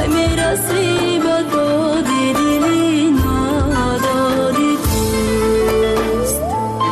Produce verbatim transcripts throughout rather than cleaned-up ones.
میرسی به داد دلی نادادی توست.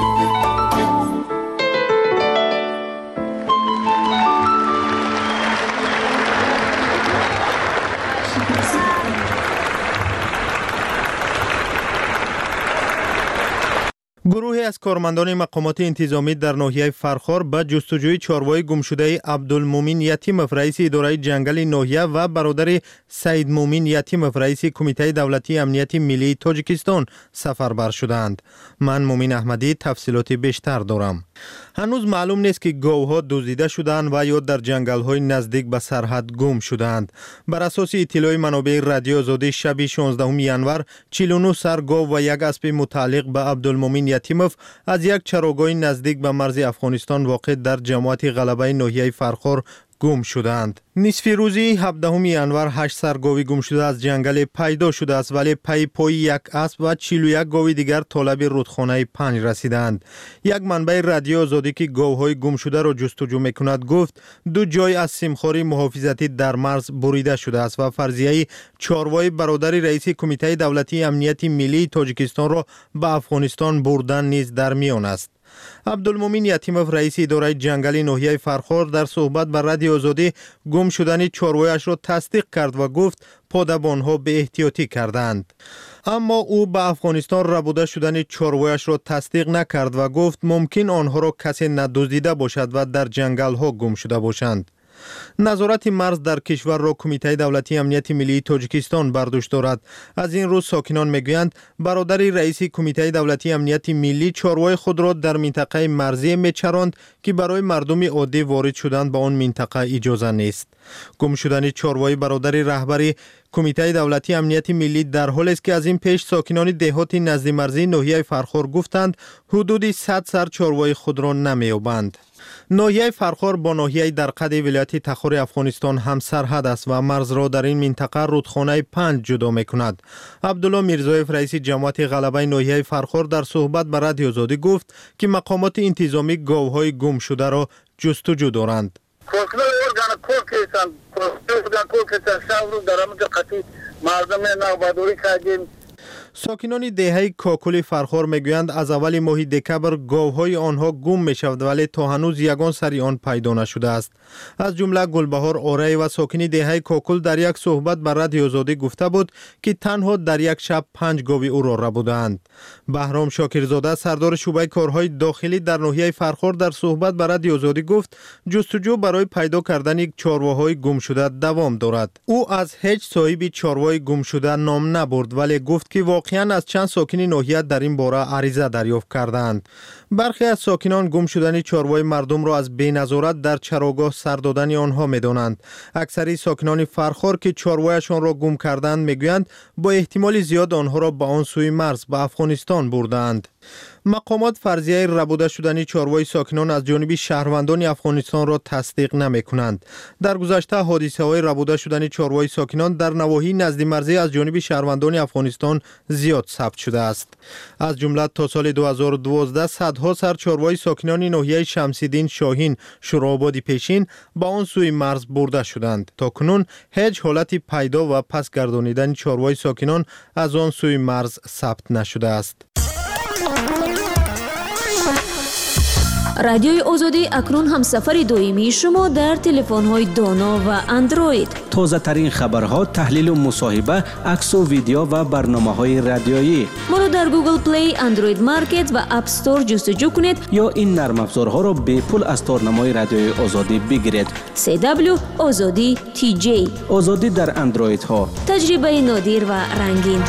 گروهی از کارمندان مقامات انتظامی در ناحیه فرخار به جستجوی چاروای گمشده عبدالمومن یتیموف رئیس اداره جنگل ناحیه و برادر سید مومن یتیموف رئیس کمیته دولتی امنیت ملی تاجیکستان سفربر شدند. من مومن احمدی تفصیلات بیشتر دارم. هنوز معلوم نیست که گاوها دزدیده شدند و یا در جنگل‌های نزدیک به سرحد گم شدند. بر اساس اطلاع منابع رادیو آزادی شب شانزدهم ینور چهل و نه سر گاو و یک اسب متعلق به عبدالمومن یتیموف از یک چراگاه نزدیک به مرز افغانستان واقع در جماعت غلبه ناحیه فرخار گم شدند. نصف روزی هفدهم ینور هشت سر گاوی گم شده از جنگل پیدا شده است، ولی پی پای یک اسب و چهل و یک گاوی دیگر طالب رودخانه پنج رسیدند. یک منبع رادیو آزادی که گاوهای گم شده را جستجو میکند گفت دو جای از سیمخواری محافظتی در مرز بریده شده است و فرضیه چاروای برادر رئیس کمیته دولتی امنیت ملی تاجیکستان را به افغانستان بردن نیز در میان است. عبدالمومن یتیموف رئیس اداره جنگل ناحیه فرخار در صحبت با رادیو آزادی گم شدن چاروایش را تصدیق کرد و گفت پادبانها به احتیاطی کردند. اما او به افغانستان ربوده شدن چاروایش را تصدیق نکرد و گفت ممکن آنها را کسی ندزدیده باشد و در جنگل ها گم شده باشند. نظارت مرز در کشور را کمیته دولتی امنیت ملی تاجیکستان برداشت دارد. از این روز ساکنان میگویند برادر رئیس کمیته دولتی امنیت ملی چاروای خود را در منطقه مرزی میچراند که برای مردم عادی وارد شدن به آن منطقه اجازه نیست. گم شدن چاروای برادر رهبر کمیته دولتی امنیت ملی در حالی است که از این پیش ساکنان دهات نزد مرزی ناحیه فرخار گفتند حدود صد سر چاروای خود را نمی‌یابند. ناحیه فرخار با ناحیه در قد ولایت تخار افغانستان هم سرحد است و مرز را در این منطقه رودخانه پنج جدا می‌کند. عبدالله میرزایف رئیس جماعت غلبه ناحیه فرخار در صحبت با رادیو آزادی گفت که مقامات انتظامی گاوهای گم شده را جستجو دارند. کوکلا ارگان کوکیسان کوکلا کوکیسان شاورو در آمده قطعی مردم نوبادوری کردیم. ساکنان دهه کاکل فرخار میگویند از اول ماه دکبر گاوهای آنها گم می شود ولی تا هنوز یگان سری آن پیدا نشده است. از جمله گلبهار آره و ساکن دهه کاکل در یک صحبت بر رادیو آزادی گفته بود که تنها در یک شب پنج گاو او را ربودند. بهرام شاکرزاده سردار شعبه کارهای داخلی در ناحیه فرخار در صحبت بر رادیو آزادی گفت جستجو برای پیدا کردن یک چارواهای گم شده دوام دارد. او از هیچ صاحب چاروای گم شده نام نبرد ولی گفت که واقعا از چند ساکن ناحیه در این باره عریضه دریافت کردند. برخی از ساکنان گم شدن چاروای مردم را از بی‌نظارت در چراگاه سر دادن آنها می‌دانند. اکثری ساکنان فرخار که چاروایشان را گم کردند میگویند با احتمال زیاد آنها را به آن سوی مرز به افغانستان بردند. مقامات فرضیه ربوده شدن چاروای ساکنان از جانب شهروندان افغانستان را تصدیق نمی کنند. در گذشته حادثه های ربوده شدن چاروای ساکنان در نواحی نزد مرزی از جانب شهروندان افغانستان زیاد ثبت شده است. از جمله تا سال دو هزار و دوازده صدها سر چاروای ساکنان ناحیه شمس‌الدین شاهین شوراباد پیشین با آن سوی مرز برده شدند. تا کنون هیچ حالت پیدا و پس گردانیدن چاروای ساکنان از آن سوی مرز ثبت نشده است. رادیوی آزادی اکنون هم سفر دائمی شما در تلفن‌های دانا و اندروید. تازه ترین خبرها، تحلیل و مصاحبه، عکس و ویدیو و برنامه‌های رادیویی. ما را در گوگل پلی، اندروید مارکت و اپ استور جستجو کنید یا این نرم افزارها را به پول از تارنمای رادیوی آزادی بگیرید. سی دبلیو آزادی تی جی. آزادی در اندروید ها. تجربه نادر و رنگین.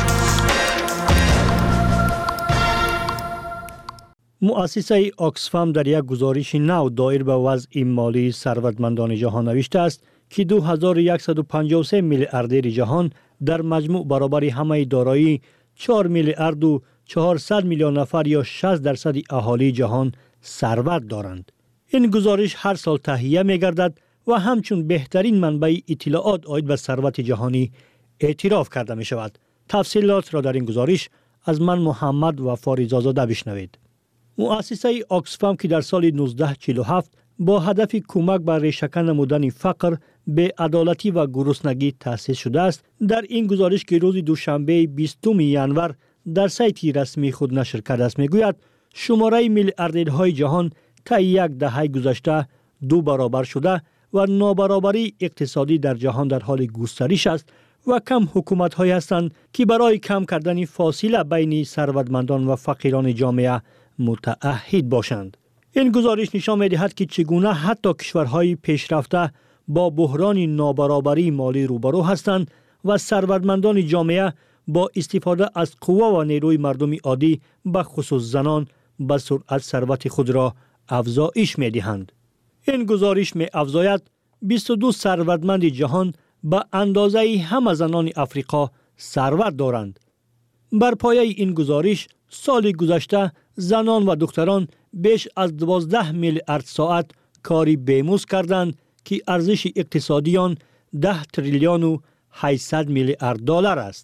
مؤسسه آکسفام در یک گزارش نو دایر به وضع مالی ثروتمندان جهان نوشته است که دو هزار و صد و پنجاه و سه میلیاردر جهان در مجموع برابر همه دارایی چهار میلیارد و چهارصد میلیون نفر یا شصت درصد اهالی جهان ثروت دارند. این گزارش هر سال تهیه می گردد و همچون بهترین منبع اطلاعات عاید به ثروت جهانی اعتراف کرده می شود. تفصیلات را در این گزارش از من محمد و فاریزاده بشنوید. مؤسسه آکسفام که در سال نوزده چهل و هفت با هدف کمک به ریشه‌کن نمودن فقر، بی‌عدالتی و گرسنگی تأسیس شده است. در این گزارش که روز دوشنبه بیستم ژانویه در سایت رسمی خود نشر کرده است میگوید شماره میلیاردرهای جهان طی یک دهه گذشته دو برابر شده و نابرابری اقتصادی در جهان در حال گسترش است و کم حکومت‌هایی هستند که برای کم کردن فاصله بین ثروتمندان و فقیران جامعه متعهد باشند. این گزارش نشان می‌دهد که چگونه حتی کشورهای پیشرفته با بحران نابرابری مالی روبرو هستند و ثروتمندان جامعه با استفاده از قوه و نیروی مردم عادی به خصوص زنان به سرعت ثروت خود را افزایش می‌دهند. این گزارش می‌افزاید بیست و دو ثروتمند جهان به اندازه همه زنان افریقا ثروت دارند. بر پایه این گزارش سال گذشته زنان و دختران بیش از دوازده میلیارد ساعت کاری بیمزد کردند که ارزش اقتصادی آن ده تریلیون و هشتصد میلیارد دلار است.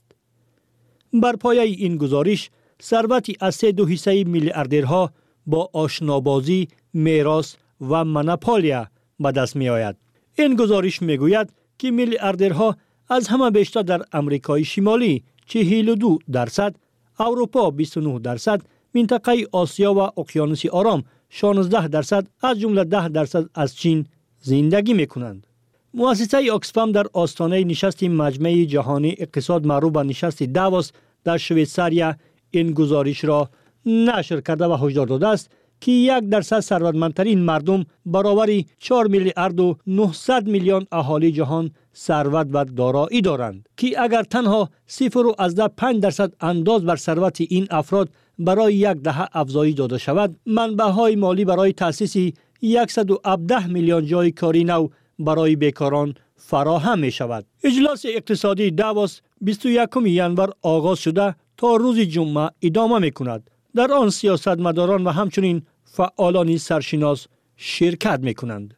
بر پایه این گزارش ثروت از سه دو حصه میلیاردرها با آشنابازی، میراث و مناپولیا به دست می آید. این گزارش می گوید که میلیاردرها از همه بیشتر در امریکای شمالی چهل و دو درصد، اروپا بیست و نه درصد، منطقه آسیا و اقیانوس آرام شانزده درصد از جمله ده درصد از چین زندگی می کنند. مؤسسه آکسفام در آستانه نشست مجمع جهانی اقتصاد معروف به نشست داووس در شویتزاریا این گزارش را نشر کرده و هشدار داده است که یک درصد ثروتمندترین مردم برابری چهار میلیارد و نهصد میلیون اهالی جهان ثروت و دارایی دارند که اگر تنها صفر و از ده پنج درصد انداز بر ثروت این افراد برای یک دهه افزایش داده شود، منبع‌های مالی برای تأسیس صد و هفده میلیون جای کاری نو برای بیکاران فراهم می شود. اجلاس اقتصادی داووس بیست و یکم ژانویه آغاز شده تا روز جمعه ادامه می کند. در آن سیاستمداران و همچنین فعالان سرشناس شرکت می کنند.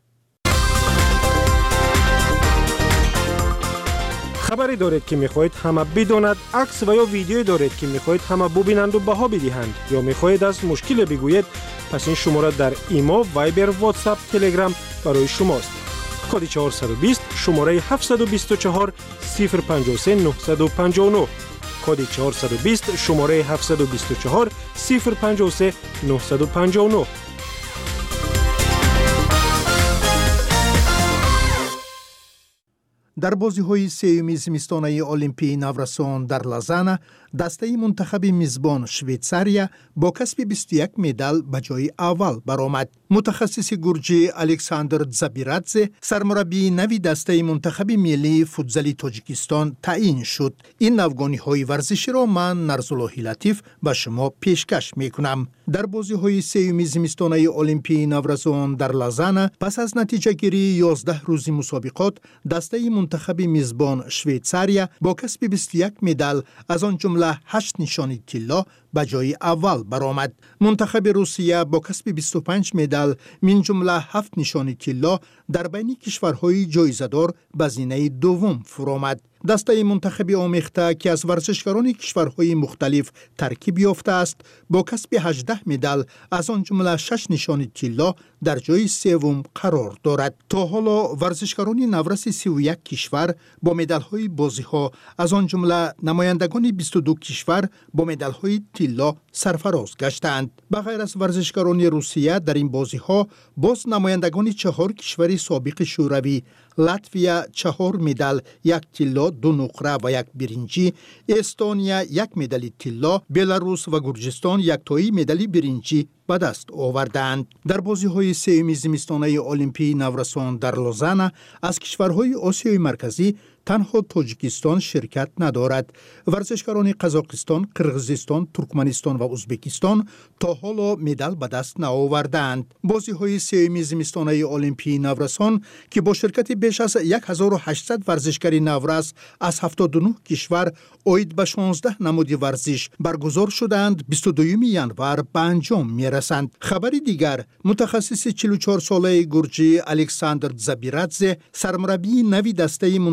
خبری دارید که میخواهید همه بداند، عکس و یا ویدیویی دارید که میخواهید همه ببینند و بها بدهند یا میخواهید از مشکل بگویید، پس این شماره در ایما، وایبر، واتساپ، تلگرام برای شماست. کد چهارصد و بیست شماره هفتصد و بیست و چهار صفر پنجاه و سه نهصد و پنجاه و نه، کد چهارصد و بیست شماره هفتصد و بیست و چهار صفر پنجاه و سه نهصد و پنجاه و نه. در بازی‌های سوم زمستانه المپی نورسان در لازان، دسته منتخب میزبان شویتزاریا با کسب بیست و یک مدال به جای اول برآمد. متخصص گرجی الکساندر زابیرادزه سرمربی نوی دسته منتخب ملی فوتزالی تاجیکستان تعیین شد. این نوگانی‌های ورزشی را من نرزالله لطیف به شما پیشکش می‌کنم. در بازی‌های سوم زمستانه المپی نورسان در لازان، پس از نتیجه گیری یازده روزی مسابقات، دسته منتخب میزبان شویتزاریا با کسب بیست و یک مدال از آن جمله هشت نشانی طلا به جای اول برآمد. منتخب روسیه با کسب بیست و پنج مدال من جمله هفت نشانی طلا در بین کشورهای جایزه‌دار به زینه دوم فرآمد. دسته منتخب آمیخته که از ورزشکاران کشورهای مختلف ترکیب یافته است با کسب هجده مدال از آن جمله شش نشانی طلا در جای سوم قرار دارد. تا حالا ورزشکاران نورس سی و یک کشور با مدال‌های بازی‌ها از آن جمله نمایندگان بیست و دو کشور با مدال‌های طلا سرفراز گشتند. بغیر از ورزشکاران روسیه در این بازی‌ها باز نمایندگان چهار کشور سابق شوروی، لاتویا چهار مدال، یک طلا، دو نقره و یک برنجی، استونیا یک مدال طلا، بلاروس و گرجستان یک تایی مدال برنجی به دست آوردند. در بازی‌های سوم زمستانه المپی نورسان در لوزان از کشورهای آسیای مرکزی تنها تاجیکستان شرکت ندارد. ورزشکاران قزاقستان، قرغیزستان، ترکمنستان و ازبکستان تا حالا مدال به دست نآوردند. بازی‌های سوم زمستانه المپی نورسان که با شرکت بیش از هزار و هشتصد ورزشکار نورس از هفتاد و نه کشور عاید به شانزده نماد ورزش برگزار شدند، بیست و دوم ژانویه به انجام می‌رسند. خبری دیگر، متخصص چهل و چهار ساله گرجی الکساندر زابیرادزه سرمربی نوی دسته منتخب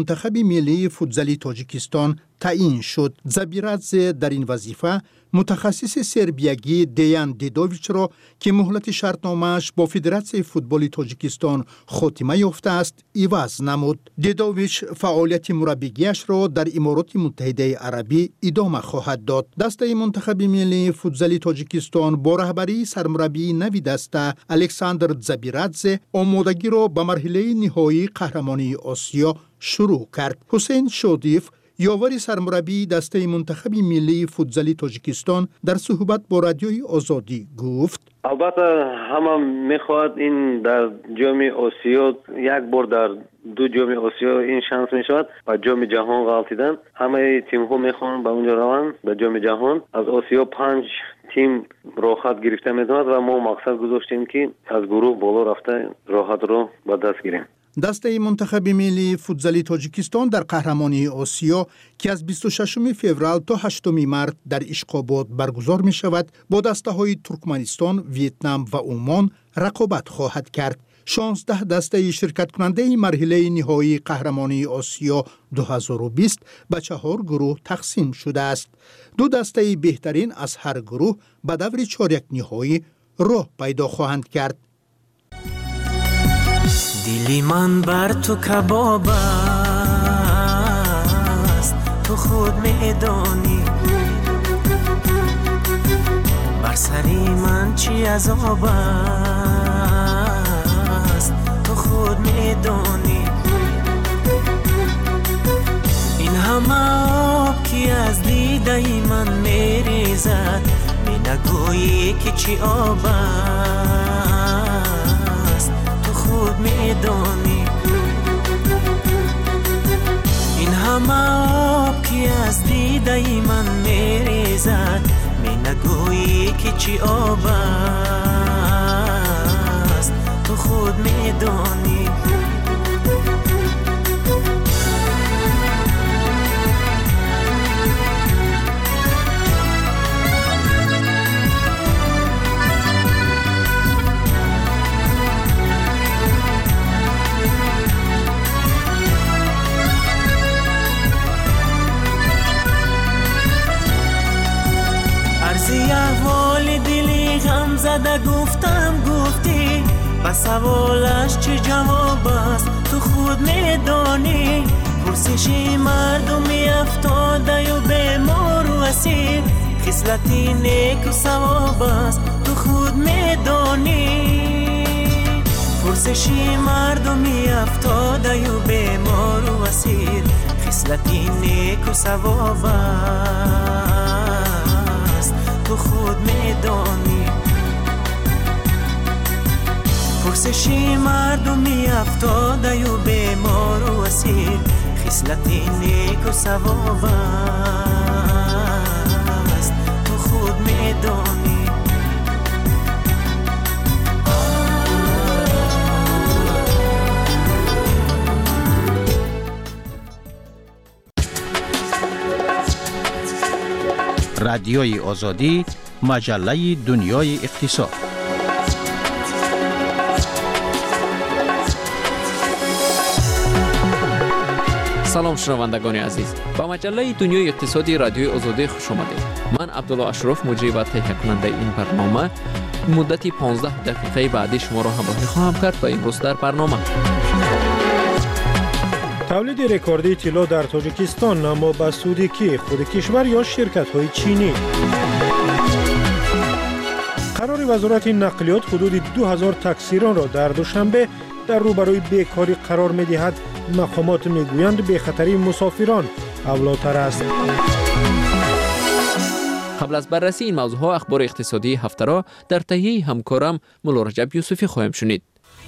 ملی فوتزالی تاجیکستان تعیین شد. زبیرادزه در این وظیفه متخصص سربیگی دیان دیدوویچ را که مهلت شرطنامه‌اش با فدراسیون فوتبال تاجیکستان خاتمه یافته است عوض نمود. دیدوویچ فعالیت مربیگیش را در امارات متحده عربی ادامه خواهد داد. دسته منتخب ملی فوتزالی تاجیکستان با رهبری سرمربی نوی دسته الکساندر زبیرادزه آمادگی را به مرحله نهایی قهرمانی آسیا شروع کرد. حسین شادیف یاور سرمربی دسته منتخب ملی فوتزالی تاجیکستان در صحبت با رادیوی آزادی گفت: البته همه میخواد این در جام آسیا یک بار در دو جام آسیا این شانس میشود و جام جهان غلطیدن. همه تیم ها میخوان به اونجا روند به جام جهان. از آسیا پنج تیم راحت گرفته میتواند و ما مقصد گذاشتیم که از گروه بالا رفته راحت رو به دست گیریم. دسته منتخب ملی فوتزالی تاجیکستان در قهرمانی آسیا که از بیست و ششم فوریه تا هشتم مارس در اشخاباد برگزار می شود با دسته های ترکمنستان، ویتنام و عمان رقابت خواهد کرد. شانزده دسته شرکت کننده مرحله نهایی قهرمانی آسیا دو هزار و بیست به چهار گروه تقسیم شده است. دو دسته بهترین از هر گروه به دور چهارک نهایی راه پیدا خواهند کرد. دلی من بر تو کباب است، تو خود میدانی بر سری من چی عذاب است، تو خود میدانی این همه آب که از دیده من میریزد می نگویی که چی آب است، خود میدانی این همه آب که از دیده من میریزد می نگویی که چی آب است، تو خود میدانی احوال دلی غم زده گفتم گفتی و سوالش چه جواب است، تو خود میدانی پرسشی مردمی افتاده و بیمار و اسیر خصلتی نیک و ثواب است، تو خود میدانی پرسشی مردمی افتاده و بیمار و اسیر خصلتی نیک و ثواب است، تو خود میدانی پرسشی مردمی افتاده و بیمار و اسیر خصلتی نیک و ثواب است، تو خود میدانی رادیوی آزادی، مجله دنیای اقتصاد. سلام شنوندگان عزیز، با مجله دنیای اقتصادی رادیوی آزادی خوش آمدید. من عبدالله اشرف مجری و تهیه کننده این برنامه مدتی پانزده دقیقه بعدی شما را همراهی خواهم کرد و امروز در برنامه تولید رکوردی طلا در تاجیکستان اما به سود کی؟ خود کشور یا شرکت‌های چینی؟ قرار وزارت نقلیات حدود دو هزار تاکسیران را در دوشنبه در روبروی بیکاری قرار می‌دهد. مقامات می‌گویند به خطری مسافران اولاتر است. قبل از بررسی این موضوعها اخبار اقتصادی هفته را در تهیه همکارم مولا رجب یوسفی خواهیم شنید.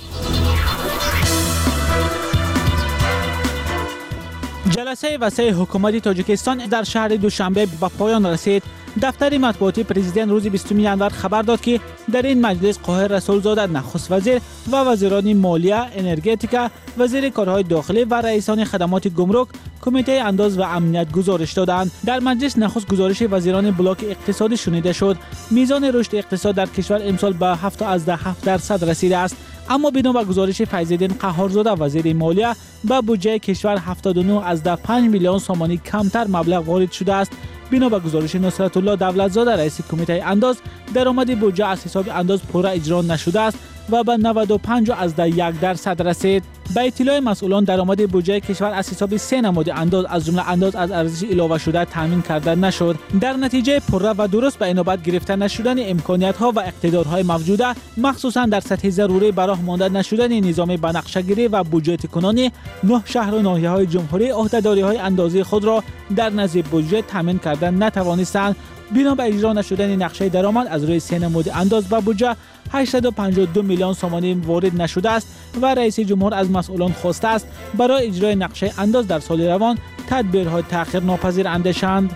جلسه وسیع حکومت تاجیکستان در شهر دوشنبه به پایان رسید. دفتر مطبوعاتی پرزیدنت روز بیستم ژانویه خبر داد که در این مجلس قاهر رسولزاده نخست وزیر و وزیران مالیه، انرژتیکا، وزیر کارهای داخلی و رئیسان خدمات گمرک کمیته انداز و امنیت گزارش دادند. در مجلس نخست گزارش وزیران بلاک اقتصادی شنیده شد. میزان رشد اقتصاد در کشور امسال به هفت تا هفت درصد رسیده است. اما بنا به گزارش فیض‌الدین قهارزاده وزیر مالیه به بودجه کشور هفتاد و نه ازده پنج میلیون سومانی کمتر مبلغ وارد شده است. بنا به گزارش نصرت الله دولتزاده رئیس کمیته انداز، درآمد بودجه از حساب انداز پوره اجرا نشده است و به نود و پنج ازده یک درصد رسید. به اطلاع مسئولان درآمد بودجه کشور از حساب سه نماد انداز از جمله انداز از ارزش اضافه شده تامین کرده نشد. در نتیجه پوره و درست به اینابت گرفته نشدن امکانیت‌ها و اقتدارهای موجوده، مخصوصا در سطح ضروری براه مانده نشدن نظام بنقشه‌گیری و بودجه کنانی، نه شهر و ناحیه‌های جمهوری عهده‌داری‌های اندازی خود را در نزد بودجه تامین کردن نتوانستند. بنا به اجرا نشدن نقشه درآمد از روی سه نمود انداز به بودجه هشتصد و پنجاه و دو میلیون سومانی وارد نشده است و رئیس جمهور از مسئولان خواسته است برای اجرای نقشه انداز در سال روان تدبیرهای تأخیر ناپذیر اندیشند.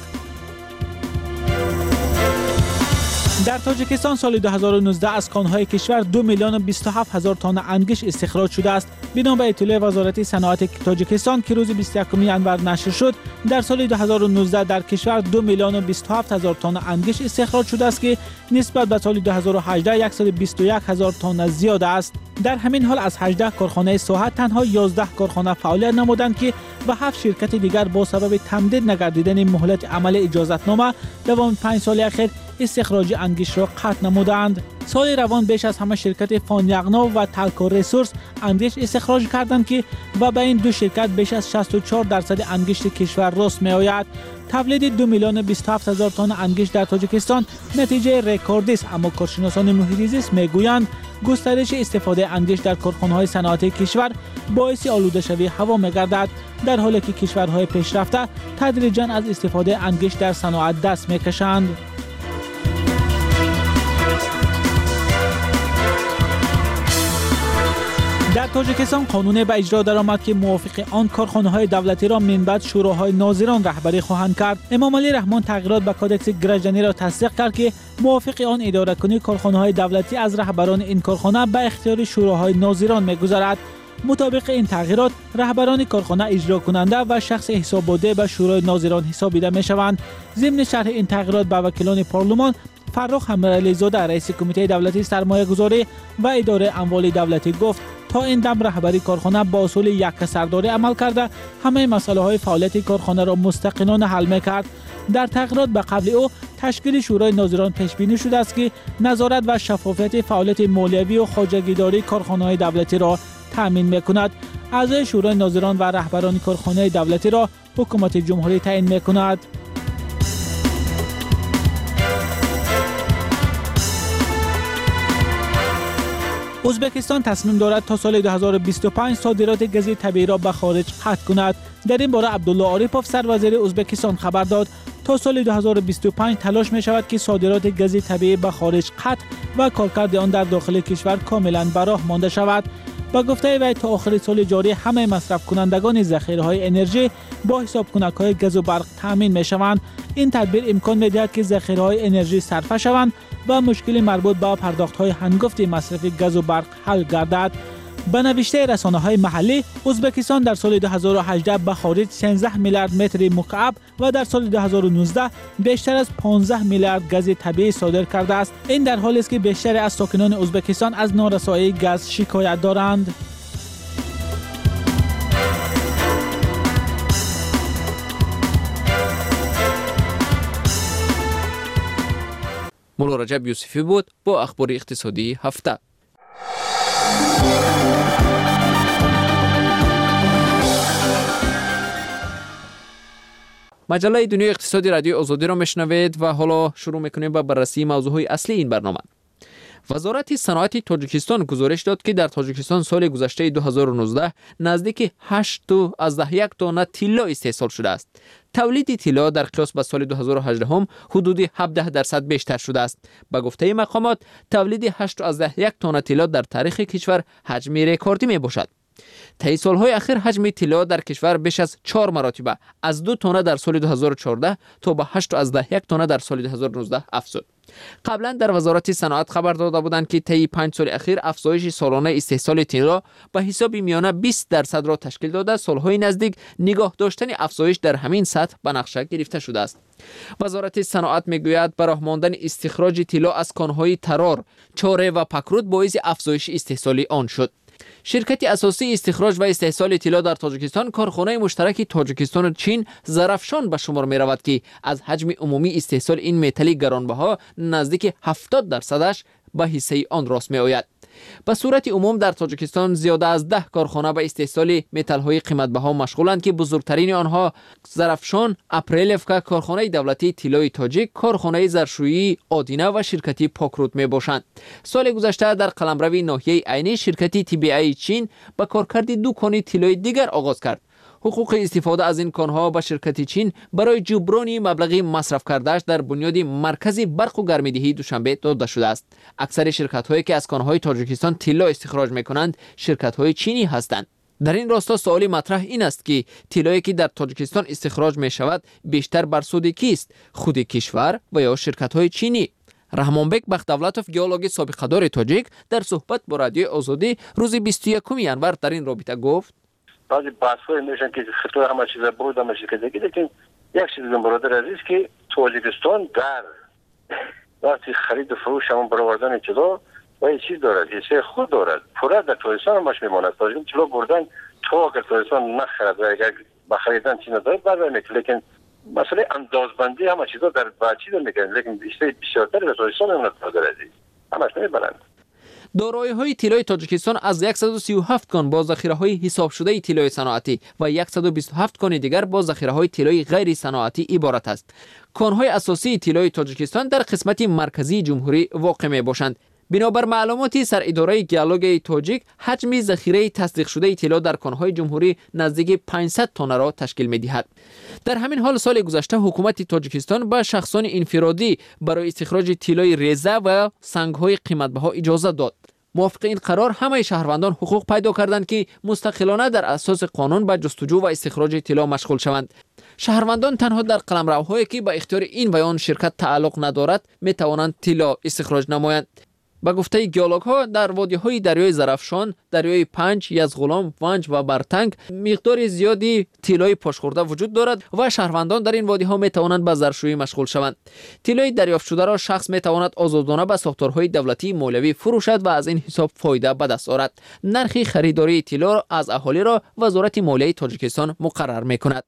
در تاجیکستان سال دو هزار و نوزده از کانهای کشور دو میلیون و بیست و هفت هزار تن انگشت استخراج شده است. بنا به اطلاع وزارت صنعت تاجیکستان که روز بیست و یکم ژانویه نشر شد، در سال دو هزار و نوزده در کشور دو میلیون و بیست و هفت هزار تن انگشت استخراج شده است که نسبت به سال دو هزار و هجده صد و بیست و یک هزار تن زیاد است. در همین حال از هجده کارخانه ساحت تنها یازده کارخانه فعالیت نمودند که و هفت شرکت دیگر با سبب تمدید نگردیدن مهلت عمل اجازتنامه دوام پنج سال اخیر استخراج انگشت را قطع نمودند. سال روان بیش از همه شرکت فانیغنا و تلکو ریسورس انگشت استخراج کردند که و به این دو شرکت بیش از شصت و چهار درصد انگشت کشور راست می آید. تولید دو میلیون و بیست و هفت هزار تن انگشت در تاجیکستان نتیجه رکوردی است، اما کارشناسان محیط زیست میگویند گسترش استفاده انگشت در کارخانه‌های صنعتی کشور باعث آلوده شوی هوا می‌گردد، در حالی که کشورهای پیشرفته تدریجاً از استفاده انگشت در صنعت دست می‌کشند. در تاجیکستان قانون به اجرا درآمد که موافق آن کارخانه‌های دولتی را من بعد شوراهای ناظران رهبری خواهند کرد. امام علی رحمان تغییرات به کادکس گرجانی را تصدیق کرد که موافق آن اداره کنی کارخانه‌های دولتی از رهبران این کارخانه به اختیار شوراهای ناظران می‌گذارد. مطابق این تغییرات رهبران کارخانه اجرا کننده و شخص حساب‌دهنده به شورای ناظران حسابیده می‌شوند. ضمن شرح این تغییرات به وکیلان پارلمان فرخ همرعلی زاده رئیس کمیته دولتی سرمایه‌گذاری و اداره اموال دولتی گفت تا این دم رهبری کارخانه با اصول یک سرداری عمل کرده همه مسائل فعالیت کارخانه را مستقلانه حل می‌کرد. در تغییرات به قبل او تشکیل شورای ناظران پیش بینی شده است که نظارت و شفافیت فعالیت مالیوی و خواجگیداری کارخانه‌های دولتی را تامین می‌کند. اعضای شورای ناظران و رهبران کارخانه‌های دولتی را حکومت جمهوری تعیین می‌کند. ازبکستان تصمیم دارد تا سال دو هزار و بیست و پنج صادرات گاز طبیعی را به خارج قطع کند. در این باره عبدالله عارفوف سروزیر ازبکستان خبر داد تا سال دو هزار و بیست و پنج تلاش می شود که صادرات گاز طبیعی به خارج قطع و کارکرد آن در داخل کشور کاملا به راه مانده شود. با گفته وی تا آخر سال جاری همه مصرف کنندگان ذخیره‌های انرژی با حساب کنک‌های گاز و برق تامین می‌شوند. این تدبیر امکان می‌دهد که ذخیره‌های انرژی صرفه شوند و مشکل مربوط به پرداخت‌های هنگفت مصرف گاز و برق حل گردد. به نوشته رسانه‌های محلی، ازبکستان در سال دو هزار و هجده به خارج سیزده میلیارد متر مکعب و در سال دو هزار و نوزده بیشتر از پانزده میلیارد گاز طبیعی صادر کرده است. این در حالی است که بیشتر از ساکنان ازبکستان از نارسایی گاز شکایت دارند. مولا رجب یوسفی بود با اخبار اقتصادی هفته. مجله دنیای اقتصادی رادیو آزادی را میشنوید و حالا شروع میکنیم با بررسی موضوعهای اصلی این برنامه. وزارت صنعت تاجیکستان گزارش داد که در تاجیکستان سال گذشته دو هزار و نوزده نزدیک هشت از ده یک تن طلا استحصال شده است. تولید طلا در قیاس با سال دو هزار و هجده هم حدود هفده درصد بیشتر شده است. به گفته مقامات تولید هشت از ده یک تن طلا در تاریخ کشور حجم رکوردی می باشد. طی سالهای اخیر حجم طلا در کشور بیش از چهار مراتبه از دو تن در سال دو هزار و چهارده تا به هشت از ده یک تن در سال دو هزار و نوزده افزود. قبلا در وزارت صنعت خبر داده بودند که طی پنج سال اخیر افزایش سالانه استحصال طلا به حساب میانه بیست درصد را تشکیل داده، سالهای نزدیک نگاه داشتن افزایش در همین سطح به نقشه گرفته شده است. وزارت صنعت میگوید به راه ماندن استخراج طلا از کانهای ترار، چاره و پکرود باعث افزایش استحصال آن شد. شرکت اساسی استخراج و استحصال طلا در تاجیکستان کارخانه مشترک تاجیکستان و چین زرافشان به شمار می رود که از حجم عمومی استحصال این متل گرانبها نزدیک هفتاد درصدش به حصه آن راست می آید. به صورت عموم در تاجیکستان زیاده از ده کارخانه به استحصال متل های قیمت بها مشغولند که بزرگترین آنها زرافشان، اپریلفکا، کارخانه دولتی طلای تاجیک، کارخانه زرشویی آدینه و شرکتی پاکرود می باشند. سال گذشته در قلمرو ناحیه عینی شرکتی تی بی ای چین به کارکرد دو کان طلای دیگر آغاز کرد. حقوق استفاده از این کانها به شرکت چین برای جبران مبلغ مصرف کردهش در بنیاد مرکز برق و گرمایدهی دوشنبه داده شده است. اکثر شرکت هایی که از کانهای تاجیکستان طلا استخراج می کنند شرکت های چینی هستند. در این راستا سوالی مطرح این است که طلایی که در تاجیکستان استخراج می شود بیشتر بر سود کیست؟ خود کشور و یا شرکت های چینی؟ رحمانبک بختدولتوف گئولوگ سابقه‌دار تاجیک در صحبت با رادیوی آزادی روز بیست و یکم ژانویه در این رابطه گفت: بعضی بحث‌های میشن که خطر همه چیز بود همه چیز که دیگه، لیکن یک چیز برادر عزیز که تاجیکستان در وقتی خرید و فروش همون برآوردن طلا و این چیز دارد، حصه خود دارد، پورا در تاجیکستان همش میماند. تاجیکستان طلا بردن تو اگر تاجیکستان نخرد و اگر بخریدن چی نداره برای میکنه، لیکن مسئله اندازبندی همه چیزا در باچی داره میکنه، لیکن بیشتر بیشتر در تاجیکستان میماند برادر عزیز، همش نمیبرند. دارایی‌های طلای تاجیکستان از صد و سی و هفت کان با ذخیره‌های حساب شده طلای صنعتی و صد و بیست و هفت کان دیگر با ذخیره‌های طلای غیر صنعتی عبارت است. کان‌های اساسی طلای تاجیکستان در قسمت مرکزی جمهوری واقع می‌باشند. بنابر معلومات سراداره گئولوژی تاجیک، حجم ذخیره تصدیق شده طلا در کان‌های جمهوری نزدیک پانصد تن را تشکیل می‌دهد. در همین حال سال گذشته حکومت تاجیکستان به شخصان انفرادی برای استخراج طلای ریزه و سنگ‌های قیمت‌بها اجازه داد. موافق این قرار همه شهروندان حقوق پیدا کردند که مستقلانه در اساس قانون به جستجو و استخراج طلا مشغول شوند. شهروندان تنها در قلمروهایی که به اختیار این و آن شرکت تعلق ندارد می توانند طلا استخراج نمایند. با گفته گئولوگ‌ها در وادی‌های دریای زرافشان، دریای پنج، یزغلام، ونج و برتنگ مقدار زیادی طلای پاشخورده وجود دارد و شهروندان در این وادی‌ها می‌توانند به زرشویی مشغول شوند. طلای دریافت شده را شخص می‌تواند آزادانه به ساختارهای دولتی مولوی فروشد و از این حساب فایده به دست آورد. نرخ خریداری طلا از اهالی را وزارت مالیه تاجیکستان مقرر می‌کند.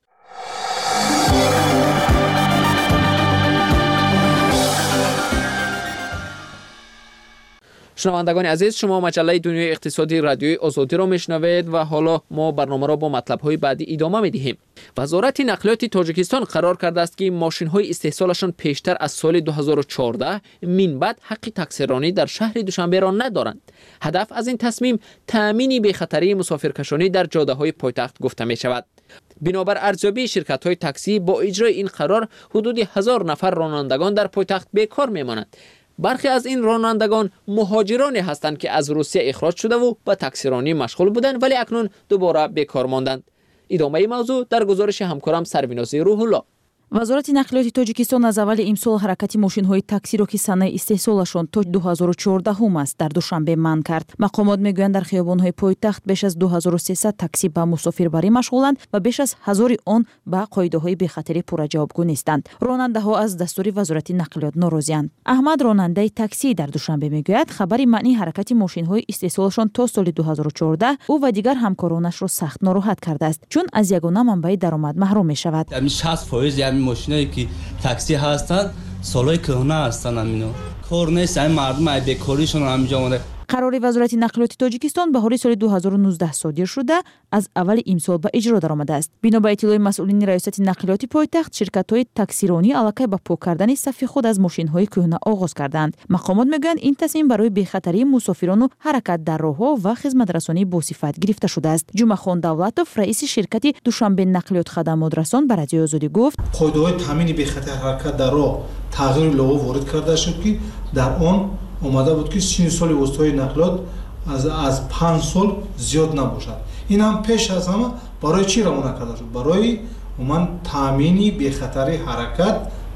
شنوندگان عزیز، شما مجله دنیای اقتصادی رادیوی آزادی را میشنوید و حالا ما برنامه را با مطلب‌های بعدی ادامه می‌دهیم. وزارت نقلیات تاجیکستان قرار کرده است که ماشین‌های استحصالشان پیشتر از سال دو هزار و چهارده من بعد حق تاکسیرانی در شهر دوشنبه را ندارند. هدف از این تصمیم تأمین بی‌خطری مسافرکشانی در جاده‌های پایتخت گفته می‌شود. بنابر ارزیابی شرکت‌های تاکسی با اجرای این قرار حدود هزار نفر رانندگان در پایتخت بیکار می‌مانند. برخی از این رانندگان مهاجرانی هستند که از روسیه اخراج شده و به تاکسیرانی مشغول بودند ولی اکنون دوباره بیکار ماندند. ادامه موضوع در گزارش همکارم سروینازی روح الله. وزارت نقلیات تاجیکستان از اول امسال حرکت ماشین‌های تاکسی را که سنه استحصالشان تا دو هزار و چهارده هم است در دوشنبه منع کرد. مقامات میگویند در خیابان‌های پایتخت بیش از دو هزار و سیصد تاکسی به مسافربری مشغولند و بیش از هزار آن به قاعده‌های بی‌خطری پرجوابگو نیستند. راننده‌ها از دستور وزارت نقلیات ناراضی‌اند. احمد راننده تاکسی در دوشنبه میگوید خبری معنی حرکت ماشین‌های استحصالشان تا سال دو هزار و چهارده او و دیگر همکارانش را سخت ناراحت کرده است چون از یگانه منبع درآمد محروم می‌شود. شصت درصد ماشینایی که تاکسی هستند سالای کهنه هستند، همینو کار نیست، این مردم ای بیکاریشون همینجا مونده. قرار وزارت نقلیات تاجیکستان بهار سال دو هزار و نوزده صادر شده از اول امسال به اجرا درآمده است. بنا به اطلاع مسئولین ریاست نقلیات پایتخت، شرکت‌های تاکسیرانی علاقه به پاک کردن صف خود از ماشین‌های کهنه آغاز کردند. مقامات میگویند این تصمیم برای بی‌خطری مسافران و حرکت در راه‌ها و خدمت رسانی باصفت گرفته شده است. جمعه خان دولتوف رئیس شرکت دوشنبه نقلیات خدمات رسان به رادیو آزادی گفت: قاعده‌های تامین بی‌خطر حرکت در راه تغییر لغو وارد کرده شد که در آن اومده بود که سین سال وسطای نقلات از از پنج سال زیاد نباشد. این هم پیش از همه برای چی روانه کرده شد؟ برای عموما تامینی بی‌خطری حرکت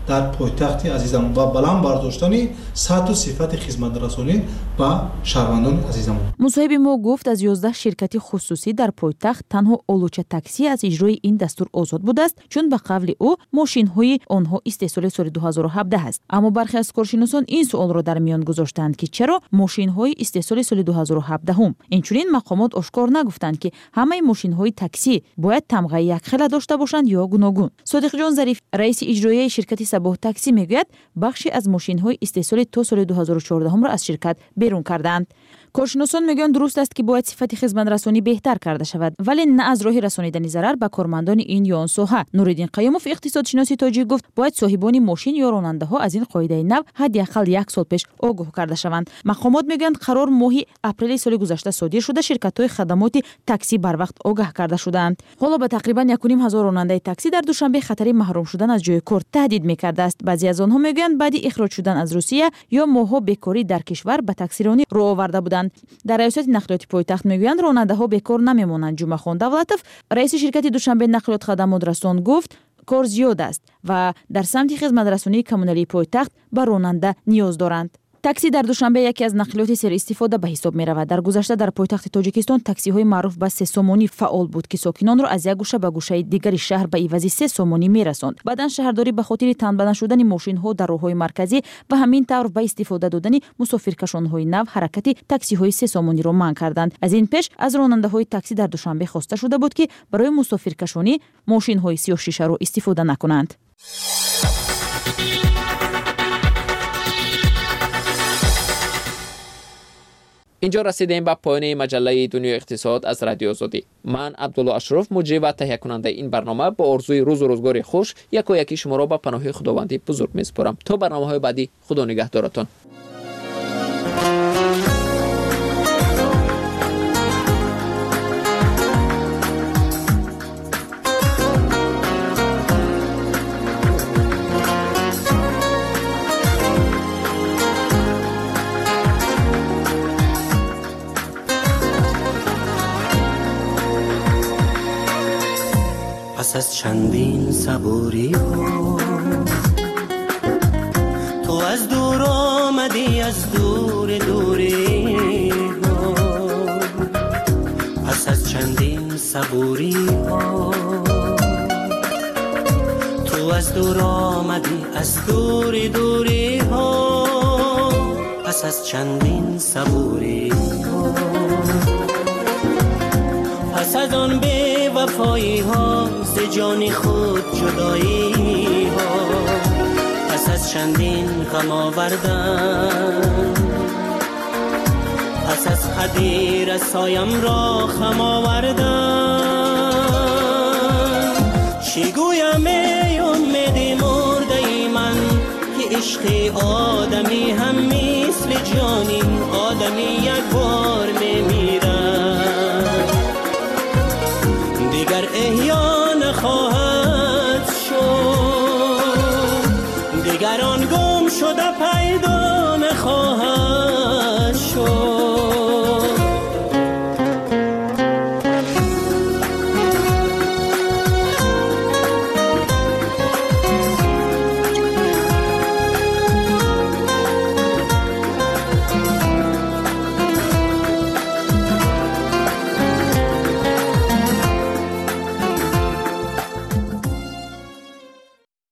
در پایتخت عزیزم و بلند برداشتن سطح و صفت خدمترسانی به شهروندان عزیزم. مصاحب ما گفت از یازده شرکت خصوصی در پایتخت تنها اولوچه تاکسی از اجرای این دستور آزاد بوده است، چون به قول او ماشین های آنها استحصال سال دو هزار و هفده است. اما برخی از کارشناسان این سوال را در میان گذاشتند که چرا ماشین های استحصال سال دو هزار و هفده هم. اینچنین مقامات آشکار نگفتند که همه ماشین های تاکسی باید تمغه یک خیله داشته باشند یا گوناگون. صادق جان ظریف رئیس اجرایی شرکت صباح تاکسی میگوید بخشی از ماشین های استحصال تا سال دو هزار و چهارده هم را از شرکت بیرون کردند. کارشناسان میگن درست است که باید صفت خدمت رسانی بهتر کرده شود، ولی نه از راه رسانیدن ضرر به کارمندان این یا آن ساحه. نورالدین قیوموف اقتصاد شناسی تاجیک گفت باید صاحبان ماشین یا راننده ها از این قاعده نو حداقل یک سال پیش آگاه کرده شوند. مقامات میگن قرار ماهی اپریل سال گذشته صادر شده شرکت های خدمات تاکسی بر وقت آگاه کرده شدند. حالا به تقریبا یک و نیم هزار راننده تاکسی در دوشنبه خطر محروم شدن از جای کار تهدید میکرده است. بعضی از آنها میگن بعد اخراج شدن از روسیه یا ماها بیکاری در کشور به تاکسیرانی رو آورده بودند. در ریاست نقلیات پایتخت میگویند راننده ها بیکار نمیمونند. جمعه خان دولتوف رئیس شرکت دوشنبه نقلیات خدمات رسان گفت کار زیاد است و در سمت خدمت رسانی کمونالی پایتخت به راننده نیاز دارند. تاکسی در دوشنبه یکی از نقلیات سر استفاده به حساب می رود. در گذشته در پایتخت تاجیکستان تاکسی های معروف به سه سومانی فعال بود که ساکنان را از یک گوشه به گوشه دیگری شهر به عوض سه سومانی می رساند. بعداً شهرداری به خاطر تنبدن شدن ماشین ها در راههای مرکزی و همین طور به استفاده دادن مسافرکشان های نو حرکت تاکسی های سه سومانی را منع کردند. از این پیش از راننده های تاکسی در دوشنبه خواسته شده بود که برای مسافرکشانی ماشین های سیاه شیشه را استفاده نکنند. اینجا رسیدیم به پایان مجله دنیای اقتصاد از رادیو آزادی. من عبدالله اشرف مجری و تهیه کننده این برنامه با آرزوی روز و روزگار خوش یکا یکی شما را به پناه خداوندی بزرگ میسپارم. تا برنامه‌های بعدی خدا نگهدارتان. پس از چندین صبوری ها تو از دور آمدی، از دور دوری ها. پس از چندین صبوری ها تو از دور آمدی، از دور دوری ها. پس از چندین صبوری ها پس از آن بی وفایی ها ز جان خود جدایی ها. پس از چندین غم آوردن، پس از قدیر سایم را خم آوردن. چی گویم ای امیدی مرده ای من که عشق آدمی هم مثل جانی آدمی یک بار میمیرد، دیگر احیا نخواهد شد، دیگر آن گم شده پیدا